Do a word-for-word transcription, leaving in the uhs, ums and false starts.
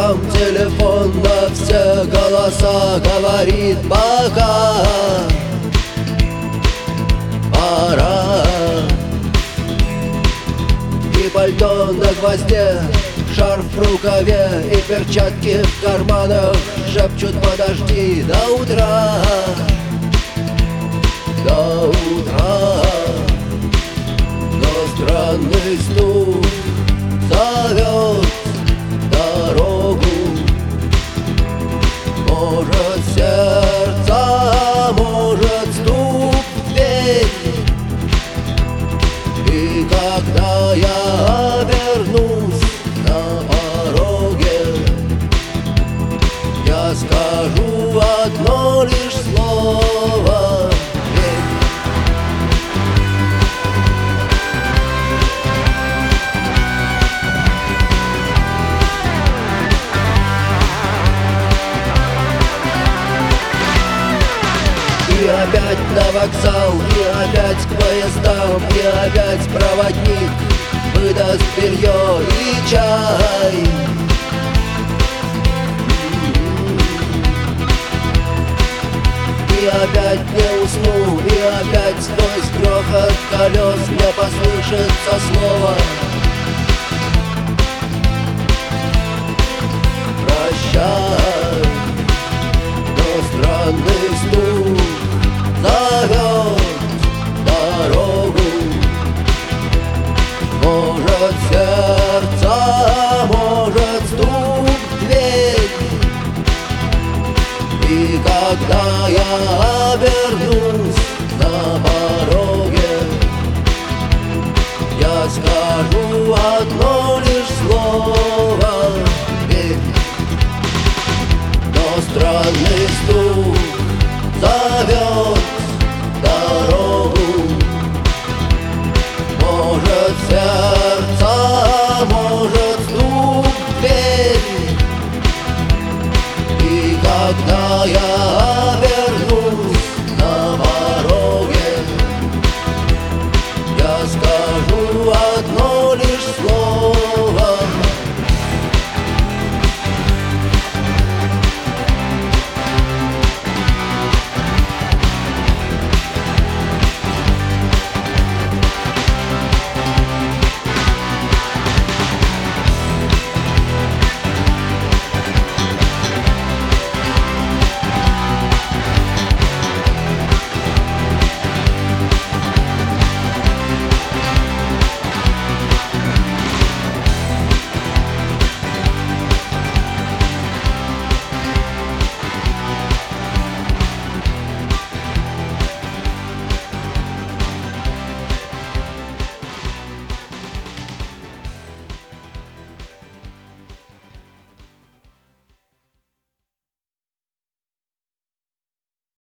рукам телефон на все голоса говорит: пока, пора. И пальто на гвозде, шарф в рукаве и перчатки в карманах шепчут: подожди до утра, до утра. Но странный стук зовет дорогу. Может, сердце, может, стук в дверь. И когда я обернусь на пороге, я скажу одно лишь слово: и опять на вокзал, и опять к поездам, и опять проводник выдаст белье и чай. И опять не усну, и опять сквозь грохот колес мне послышится слово: